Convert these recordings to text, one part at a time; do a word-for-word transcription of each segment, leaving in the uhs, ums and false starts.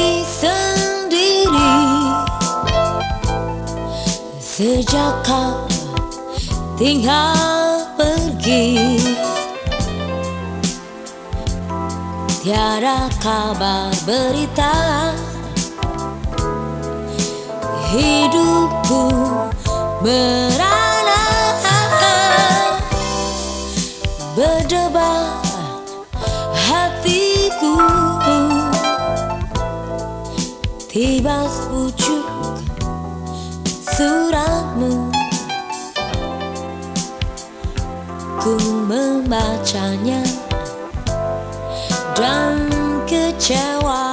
diri sendiri sejak kau tinggal pergi. Tiada kabar berita, hidupku merana, berdebar hatiku. Tiba pucuk suratmu, ku membacanya dan kecewa.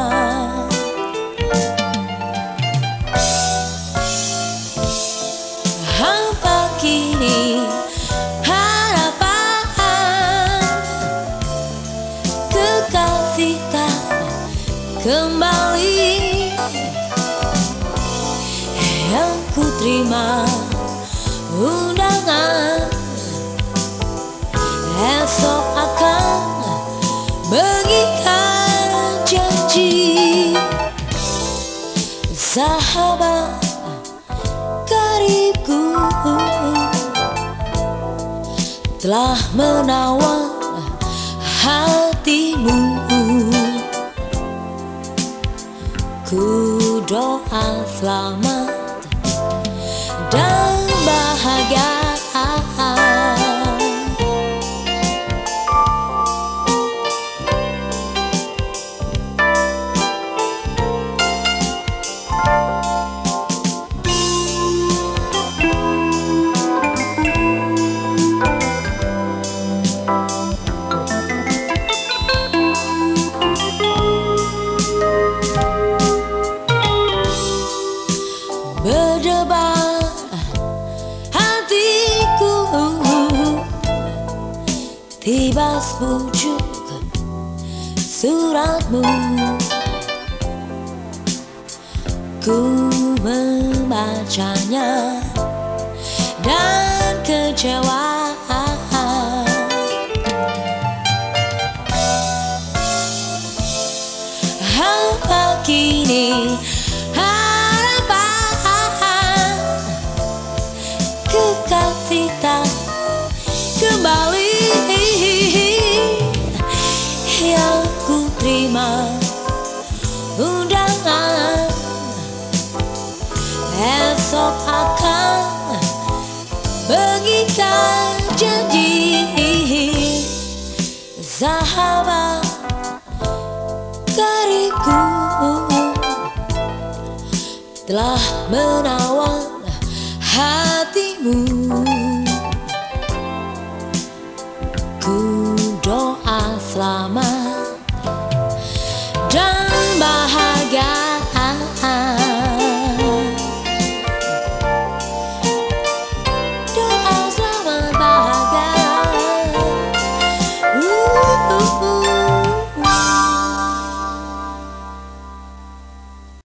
Hampa kini harapan, kekasih tak kembali. Yang ku terima undangan, esok akan mengikat janji. Sahabat karibku telah menawan hatimu. Ku doa selamat dan bahagia. Berdebar hatiku, tiba sepucuk suratmu, ku membacanya dan kecewa. Hampa kini harapan, kekasih tak kembali. Yang ku terima undangan, esok akan mengikat janji. Sahabat karibku telah menawan hatimu. Ku doa selamat